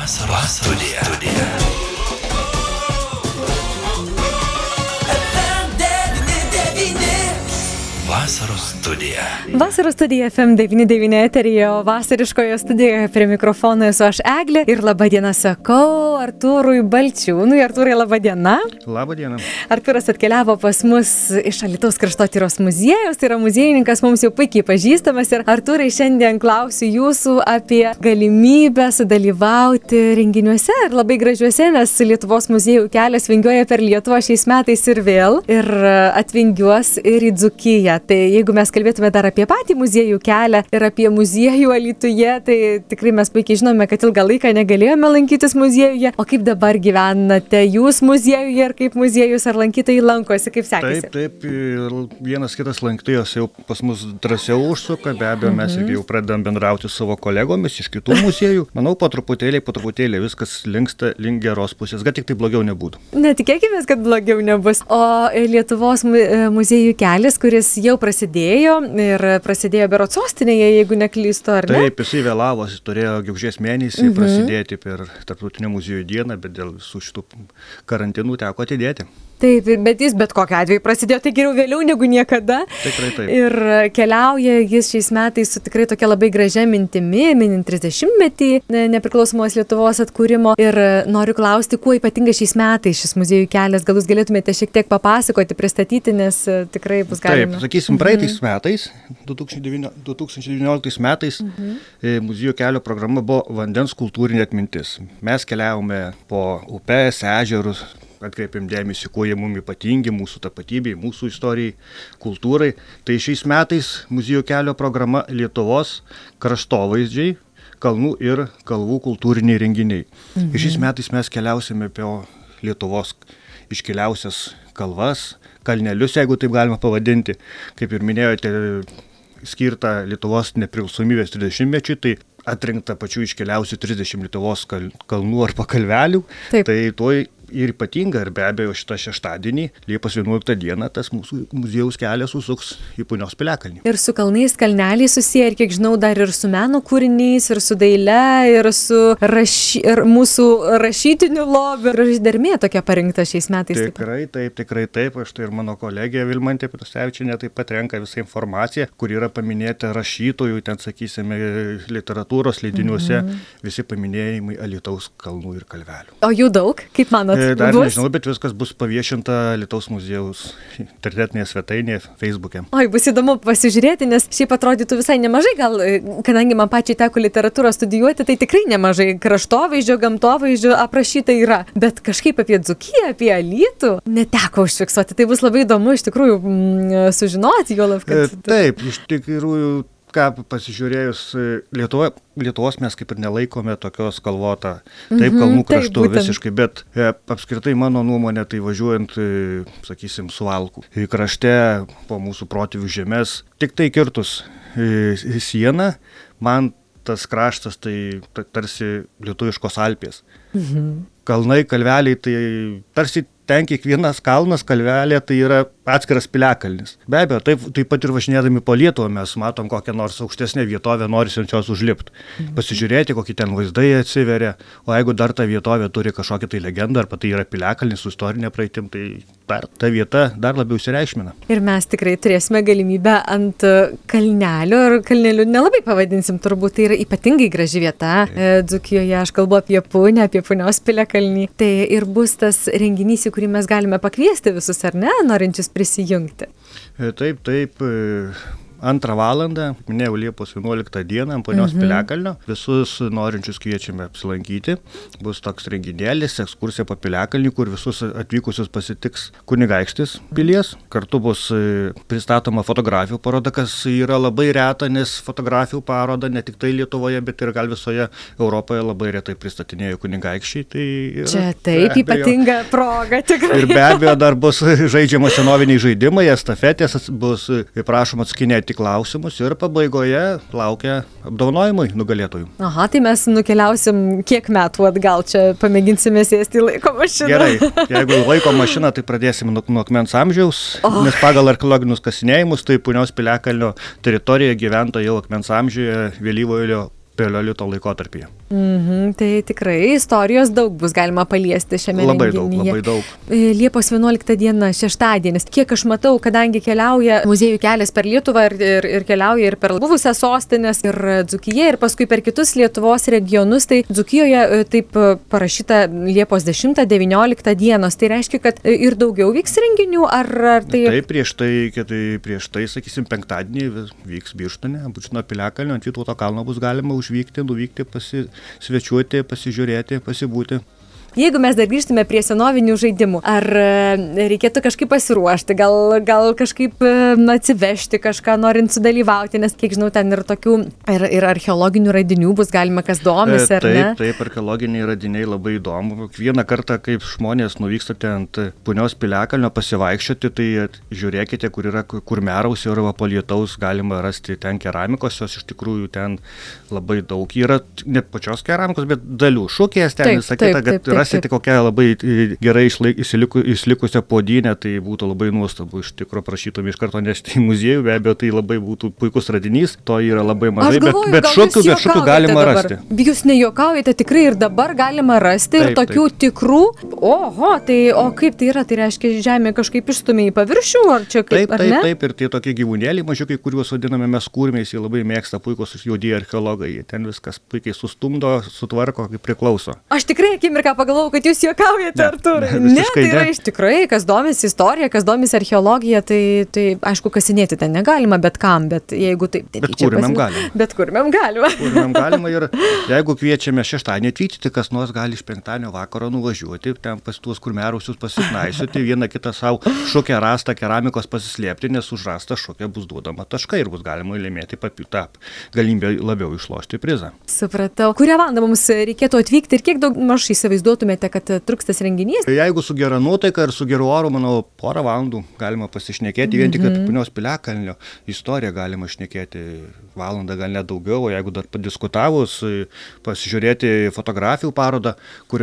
Vasaros studija. Vasaros studija. Vasaros studija FM99 eteryje, o vasariškoje studijoje prie mikrofono esu aš Eglė. Ir labą dieną sakau Artūrui Balčiūnui. Artūrai, labą dieną. Labą dieną. Artūras atkeliavo pas mus iš Alytaus kraštotyros muziejaus, tai yra muziejininkas, mums jau puikiai pažįstamas. Ir Artūrai, šiandien klausiu jūsų apie galimybę sudalyvauti renginiuose ir labai gražiuose, nes Lietuvos muziejų kelias vingiuoja per Lietuvą šiais metais ir vėl. Ir atvingiuos ir į Dzūkiją. Tai jeigu mes kalbėtume dar apie patį muziejų kelią ir apie muziejų Alytuje, tai tikrai mes puikiai žinome, kad ilgą laiką negalėjome lankytis muziejuje. O kaip dabar gyvenate jūs muziejuje ir kaip muziejus, ar lankytojai lankosi, kaip sekėsi? Taip, ir vienas kitas lankytojas jau pas mus drąsiau užsuka, be abejo, mes irgi jau pradedam bendrauti su savo kolegomis iš kitų muziejų. Manau, po truputėlį viskas linksta link geros pusės, kad tik tai blogiau nebūtų. Netikėkime, kad blogiau nebus. O Lietuvos muziejų kelias, kuris jau prasidėjo ir prasidėjo berods sostinėje, jeigu neklystu, ar ne? Taip, jisai vėlavo, jis turėjo gegužės mėnesį prasidėti per Tarptautinę muziejų dieną, bet dėl visų šitų karantinų teko atidėti. Taip, bet jis bet kokiu atveju prasidėjo, tai geriau vėliau negu niekada. Tikrai taip. Ir keliauja jis šiais metais su tikrai tokia labai gražia mintimi, minint 30-metį nepriklausomos Lietuvos atkūrimo. Ir noriu klausti, kuo ypatinga šiais metais šis muziejų kelias. Gal jūs galėtumėte šiek tiek papasakoti, pristatyti, nes tikrai bus galima. Taip, sakysim, praeitais metais, 2019 metais, muziejų kelio programa buvo vandens kultūrinė atmintis. Mes keliavome po upes, ežerus, atkreipėm dėmesį, kuo jie mums ypatingi, mūsų tapatybei, mūsų istorijai, kultūrai. Tai šiais metais muziejų kelio programa Lietuvos kraštovaizdžiai, kalnų ir kalvų kultūriniai renginiai. Ir šiais metais mes keliausime apie Lietuvos iškiliausias kalvas, kalnelius, jeigu taip galima pavadinti. Kaip ir minėjote, skirta Lietuvos nepriklausomybės 30-mečiui, tai atrinkta pačių iškiliausių 30 Lietuvos kalnų arba kalvelių. Taip. Tai tuoj ir ypatinga, ir be abejo šitą šeštadienį, Liepos 11 dieną, tas mūsų muziejaus kelias susuks į Punios piliakalnį. Ir su kalnais, kalneliai susiję, ir kiek žinau, dar ir su meno kūriniais, ir su daile, ir su ir mūsų rašytiniu lobiu. Graži dermė tokia parinkta šiais metais. Tikrai taip. Aš tai ir mano kolegė Vilmantė Prusevičienė taip pat renka visą informaciją, kur yra paminėta rašytojų, ten sakysime, literatūros leidiniuose, visi paminėjimai Alytaus kalnų ir kalvelių. O jų daug, kaip manot? Dar nežinau, bet viskas bus paviešinta Alytaus muziejaus internetinėje svetainėje, Facebook'e. Oi, bus įdomu pasižiūrėti, nes šiaip atrodytų visai nemažai, gal, kadangi man pačiai teko literatūrą studijuoti, tai tikrai nemažai kraštovaizdžio, gamtovaizdžio aprašyta yra, bet kažkaip apie Dzūkiją, apie Alytų neteko užfiksuoti. Tai bus labai įdomu iš tikrųjų sužinoti, juolab, kad... Taip, iš tikrųjų, ką pasižiūrėjus, Lietuvos mes kaip ir nelaikome tokios kalvotą, taip, kalnų kraštų visiškai, bet apskritai mano nuomonė, tai važiuojant, sakysim, Suvalkų krašte po mūsų protėvių žemės, tik tai kirtus sieną, man tas kraštas tai tarsi lietuviškos Alpės. Kalnai, kalveliai, tai tarsi ten kiekvienas kalnas, kalvelė, tai yra atskiras piliakalnis. Be abejo, taip pat ir važinėdami po Lietuvą mes matom kokią nors aukštesnę vietovę, norisi ant jos užlipti. Pasižiūrėti, kokie ten vaizdai atsiveria, o jeigu dar ta vietovė turi kažkokią tai legendą, arba tai yra piliakalnis su istorinė praeitim, tai ta vieta dar labiau išsireikšmina. Ir mes tikrai turėsime galimybę ant kalnelio, ir kalnelių nelabai pavadinsim, turbūt tai yra ypatingai graži vieta. Dzūkijoje aš kalbu apie Punę, apie Punios piliakalnį. Tai ir bus tas renginys, kurį mes galime pakviesti visus, ar ne, norinčius prisijungti. Taip. 2 valandą, minėjau, Liepos 11 dieną ant Punios piliakalnio. Visus norinčius kviečiame apsilankyti. Bus toks renginėlis, ekskursija po piliakalnį, kur visus atvykusius pasitiks kunigaikštis pilies. Kartu bus pristatoma fotografijų paroda, kas yra labai reta, nes fotografijų paroda ne tik tai Lietuvoje, bet ir gal visoje Europoje labai retai pristatinėjo kunigaikščiai. Tai čia taip, ypatinga proga tikrai. Ir be abejo dar bus žaidžiama senoviniai žaidimai, estafetės, bus prašoma atsakinėti klausimus ir pabaigoje laukia apdovanojimai nugalėtojų. Aha, tai mes nukeliausim kiek metų atgal, čia pamėginsime sėsti į laiko mašiną. Gerai, jeigu laiko mašiną, tai pradėsim nuo akmens amžiaus, nes pagal archeologinius kasinėjimus, tai Punios piliakalnio teritorijoje gyventa jau akmens amžiuje vėlyvojo paleolito laikotarpyje. Tai tikrai istorijos daug bus galima paliesti šiame renginyje. Labai daug. Liepos 11 diena, šeštadienis. Kiek aš matau, kadangi keliauja muziejų kelias per Lietuvą ir keliauja ir per buvusias sostinės, ir Dzūkiją, ir paskui per kitus Lietuvos regionus, tai Dzūkijoje taip parašyta Liepos 10-19 dienos. Tai reiškia, kad ir daugiau vyks renginių, ar tai... Taip, prieš tai, sakysim, penktadienį vyks Birštone, Bučino piliakalnio, ant Vytauto kalno bus galima nuvykti, pasisvečiuoti, pasižiūrėti, pasibūti. Jeigu mes dar grįžtume prie senovinių žaidimų, ar reikėtų kažkaip pasiruošti, gal kažkaip atsivežti kažką, norint sudalyvauti, nes kiek žinau, ten ir tokių, ir archeologinių radinių bus galima, kas domisi, ar ne? Taip, archeologiniai radiniai labai įdomu. Vieną kartą, kaip žmonės nuvykstate ant Punios piliakalnio pasivaikščioti, tai žiūrėkite, kur yra kurmiarausių ir po lietaus galima rasti ten keramikos, jos iš tikrųjų ten labai daug. Yra ne pačios keramikos, bet dalių, šukės ten, visą kitą, kad rasite kokią labai gerai išlikusią puodynę, tai būtų labai nuostabu. Iš tikrųjų prašytum iš karto nešti į muziejų, be abejo, tai labai būtų puikus radinys, to yra labai mažai, bet šukių galima rasti. Jūs nejuokaujate, tikrai ir dabar galima rasti ir tokių tikrų. Oho, tai o kaip tai yra? Tai reiškia, žemė kažkaip išstumė į paviršių, ar čia kaip, ar ne? Taip, ir tie tokie gyvūnėliai mažiukai, kuriuos vadiname mes kurmiais, jie labai mėgsta, puikus juodieji archeologai, ten viskas puikiai sustumdo, sutvarko, kaip priklauso. Aš tikrai akimirką pagalvojau, kad jūs juokaujate, Artūrai. Ne, tai yra iš tikrai, kas domisi istorija, kas domisi archeologija, tai aišku, kasinėti ten negalima, bet kam, bet jeigu taip... Bet kurmiam galima. Bet kurmiam galima. Kurmiam galima ir jeigu kviečiame šeštadienį atvykti, tai kas nors gali iš penktadienio vakaro nuvažiuoti, ten pas tuos kurmiarausius pasiknaisioti, vieną kitą savo šukę rastą keramikos pasislėpti, nes už rastą šukę bus duodama taškai ir bus galima laimėti tą galimybę labiau išlošti prizą. Supratau. Kurią valandą mums reikėtų atvykti ir kiek daug maž įsivaizduotumėte, kad truks tas renginys? Jeigu su gera nuotaika ir su geru oru, manau, porą valandų galima pasišnekėti, vien tik apie Punios piliakalnio istoriją galima šnekėti valandą, gal net daugiau, o jeigu dar padiskutavus, pasižiūrėti fotografijų parodą,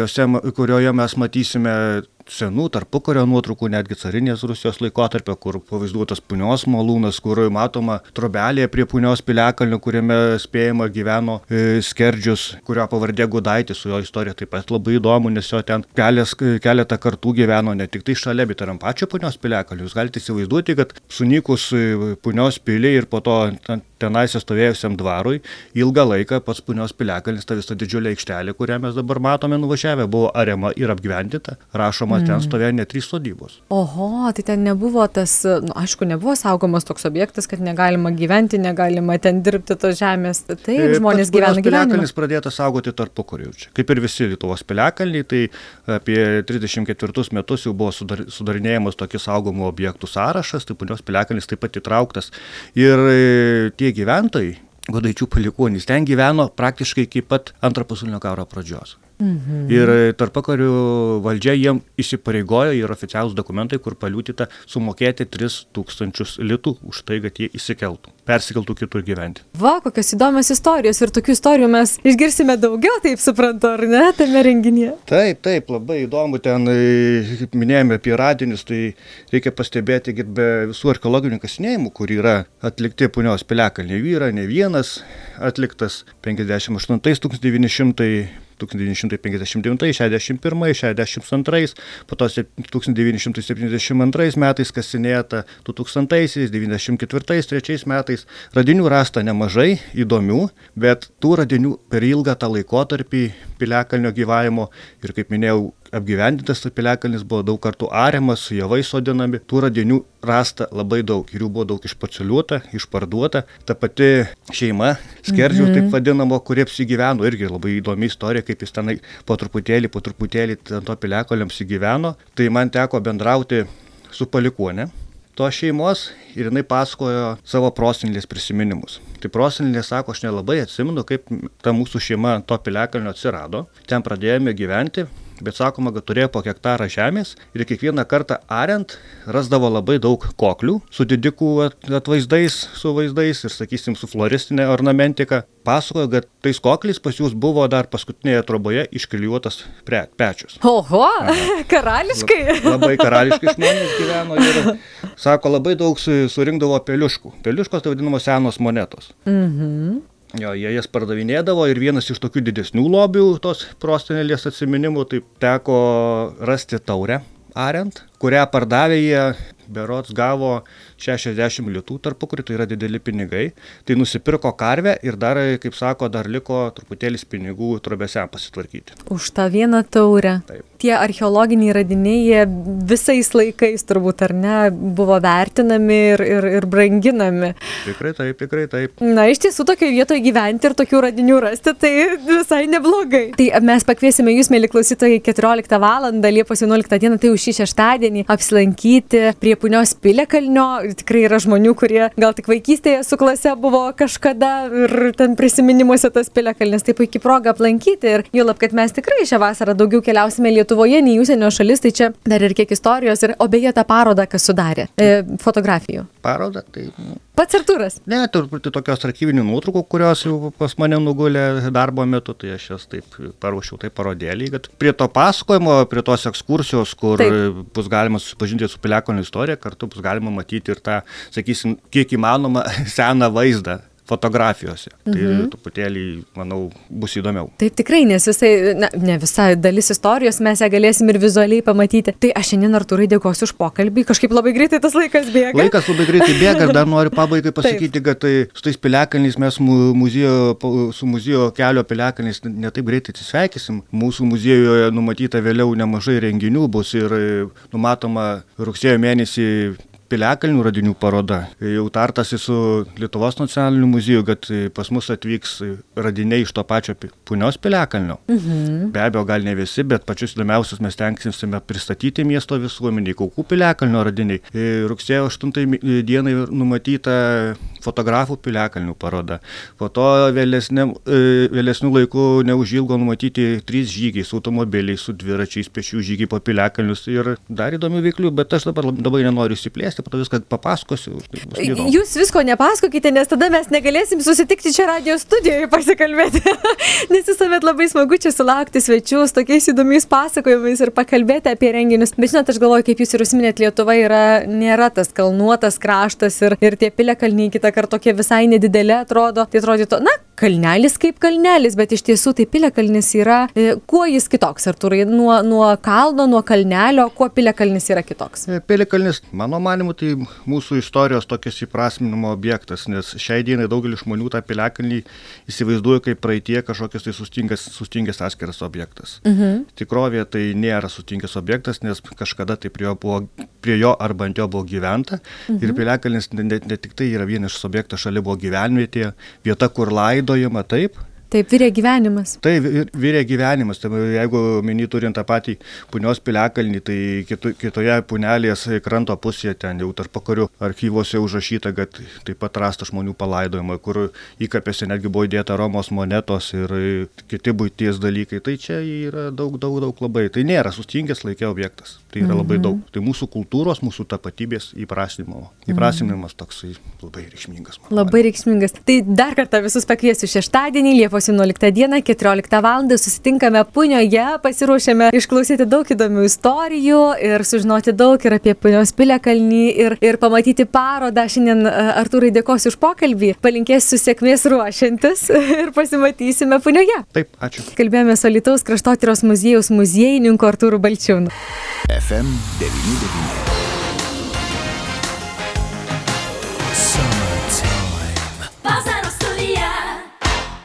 kurioje mes matysime senų tarpukario nuotraukų, netgi carinės Rusijos laikotarpio, kur pavaizduotas Punios malūnas, kur matoma trobelė prie Punios piliakalnio, kuriame spėjama gyveno Skerdžius, kurio pavardė Gudaitis, su jo istorija taip pat labai įdomu, nes jo ten keletą kartų gyveno ne tik tai šalia, bet ir ant pačio Punios piliakalnio. Jūs galite įsivaizduoti, kad sunykus Punios piliai ir po to tenais stovėjusiam dvarui, ilgą laiką pats Punios piliakalnis, ta visa didžiulė aikštelė, kurią mes dabar matome nuvažiavę, buvo ariama ir apgyvendinta, rašoma, ten stovėjo net 3 sodybos. Oho, tai ten nebuvo tas, aišku, nebuvo saugomas toks objektas, kad negalima gyventi, negalima ten dirbti tos žemės. Taip, žmonės gyvena gyvenimą. Piliakalnis pradėtas saugoti tarpukariu. Kaip ir visi Lietuvos piliakalniai, tai apie 34 metus jau buvo sudarinėjamas tokį saugomų objektų sąrašas, tai Punios piliakalnis taip pat įtrauktas. Ir tie gyventojai, Gudaičių palikuonys, ten gyveno praktiškai iki pat Antrojo pasaulinio karo pradžios. Ir tarpukariu valdžia jiem įsipareigojo, ir oficialūs dokumentai, kur paliudyta sumokėti 3000 litų už tai, kad jie persikeltų kitur gyventi. Va, kokios įdomios istorijos, ir tokių istorijų mes išgirsime daugiau, taip suprantu, ar ne, tame renginyje? Taip, labai įdomu, ten minėjome apie radinius, tai reikia pastebėti, kad be visų archeologinių kasinėjimų, kur yra atlikti Punios piliakalnyje, yra ne vienas atliktas 1959, 61, 62, po to 1972 metais kasinėta, 2000, 94, 3 metais. Radinių rasta nemažai, įdomių, bet tų radinių per ilgą tą laikotarpį piliakalnio gyvavimo ir, kaip minėjau, apgyvendintas tas piliakalnis buvo daug kartų ariamas, su javais sodinami, tų radinių rasta labai daug ir jų buvo daug išpaceliuota, išparduota. Ta pati šeima, Skerdžių taip vadinamo, kurie apsigyveno, irgi labai įdomi istorija, kaip jis tenai po truputėlį ant to piliakalnio apsigyveno. Tai man teko bendrauti su palikuone tos šeimos ir jinai pasakojo savo prosenelės prisiminimus. Tai prosenelė sako, aš nelabai atsimenu, kaip ta mūsų šeima ant to piliakalnio atsirado. Ten pradėjome gyventi, bet sakoma, kad turėjo po hektarą žemės ir kiekvieną kartą ariant rasdavo labai daug koklių su didikų atvaizdais, su vaizdais ir, sakysim, su floristinė ornamentika. Pasakojo, kad tais kokliais pas jūs buvo dar paskutinėje troboje išklijuotas pečius. Oho, karališkai. Labai karališkai žmonės gyveno ir, sako, labai daug surinkdavo peliuškų. Peliuškos tai vadinamos senos monetos. Jo, jie jas pardavinėdavo ir vienas iš tokių didesnių lobių tos prosenelės atsiminimų, tai teko rasti taurę ariant, kurią pardavė jie, berods gavo 60 litų tarpukariu, tai yra dideli pinigai. Tai nusipirko karvę ir dar, kaip sako, dar liko truputėlis pinigų trobesiam pasitvarkyti. Už tą vieną taurę. Taip. Tie archeologiniai radiniai, jie visais laikais turbūt, ar ne, buvo vertinami ir branginami. Tikrai taip, tikrai taip. Na, iš tiesų, tokioje vietoje gyventi ir tokių radinių rasti, tai visai neblogai. Tai mes pakviesime jūs, mėly klausytojai, 14 valandą, Liepos 11 dieną, tai už šį šeštadienį apsilankyti prie Punios piliakalnio. Tikrai yra žmonių, kurie gal tik vaikystėje su klase buvo kažkada ir ten prisiminimuose tas piliakalnis. Tai puikiai proga aplankyti ir juolab, kad mes tikrai šią vasarą daugiau keliausime Lietuvoje, nei užsienio šalis, tai čia dar ir kiek istorijos. O beje, tą parodą, kas sudarė fotografijų. Parodą, tai... Pats Artūras? Ne, turbūt tokios archyvinių nuotraukų, kurios jau pas mane nugulė darbo metu, tai aš jas taip paruošiau tai parodėlį, kad prie to pasakojimo, prie tos ekskursijos, kur bus galima susipažinti su piliakalnio istorija, kartu bus galima matyti ir tą, sakysim, kiek įmanoma seną vaizdą fotografijose. Tai truputėlį, manau, bus įdomiau. Taip tikrai, nes ne visai dalis istorijos mes ją galėsim ir vizualiai pamatyti. Tai aš šiandien Artūrai dėkosiu už pokalbį. Kažkaip labai greitai tas laikas bėga. Laikas labai greitai bėga ir dar noriu pabaigai pasakyti, kad su tais piliakalniais mes su muziejo kelio piliakalniais netaip greitai atsisveikysim. Mūsų muziejuje numatyta vėliau nemažai renginių bus ir numatoma rugsėjo mėnesį piliakalnių radinių paroda. Jau tartasi su Lietuvos nacionaliniu muzieju, kad pas mus atvyks radiniai iš to pačio Punios piliakalnio. Be abejo, gal ne visi, bet pačius įdomiausius mes tenksime pristatyti miesto visuomeniai, Kaukų piliakalnio radiniai. Rugsėjo 8 dienai numatyta fotografų piliakalnių paroda. Po to vėlesnių laikų neužilgo numatyti 3 žygiai su automobiliais, su dviračiais, pešių žygiai po piliakalnius ir dar įdomių veiklių, bet aš dabar nenoriu įsiplėsti, po to viską papasakosiu. Jūs visko nepasakokite, nes tada mes negalėsim susitikti čia radio studijoje pasikalbėti. Nes visuomet labai smagu čia sulaukti svečių su tokiais įdomiais pasakojimais ir pakalbėti apie renginius. Bet žinot, aš galvoju, kaip jūs ir užsiminėt, Lietuva nėra tas kalnuotas kraštas ir tie piliakalniai kitą kartą tokie visai nedidelė atrodo. Tai atrodytų, kalnelis kaip kalnelis, bet iš tiesų tai piliakalnis yra, kuo jis kitoks, Artūrai, nuo kalno, nuo kalnelio, kuo piliakalnis yra kitoks? Piliakalnis, mano manimu, tai mūsų istorijos tokias įprasminimo objektas, nes šiai dienai daugelis žmonių tą piliakalnį įsivaizduoja kaip praeitie kažkokias tai sustingęs atskiras objektas. Tikrovėje tai nėra sustingęs objektas, nes kažkada tai prie jo arba ant jo buvo gyventa. Ir piliakalnis ne tik tai yra vienas objektas, šalia buvo gyvenvietė, vieta, kur laidojama, taip. Taip, virė gyvenimas. Tai virė gyvenimas. Tai jeigu mini turint tą patį Punios piliakalnį, tai kitoje Punelės kranto pusėje ten jau tarpukariu archyvose užrašyta, kad taip pat rasta žmonių palaidojimai, kur įkapėse netgi buvo įdėta Romos monetos ir kiti buities dalykai. Tai čia yra daug labai. Tai nėra sustingęs laike objektas. Tai yra labai daug. Tai mūsų kultūros, mūsų tapatybės įprasminimas toksai labai reikšmingas. Labai reikšmingas. Tai dar kartą visus pakviesiu šeštadienį, Liepos 11 dieną, 14 valandą susitinkame Punioje, pasiruošėme išklausyti daug įdomių istorijų ir sužinoti daug ir apie Punios piliakalnį ir pamatyti parodą. Šiandien Artūrai dėkosiu už pokalbį, palinkėsiu sėkmės ruošiantis ir pasimatysime Punioje. Taip, ačiū. Kalbėjome su Alytaus kraštotyros muziejaus muziejininku Artūru Balčiūnu. FM 99.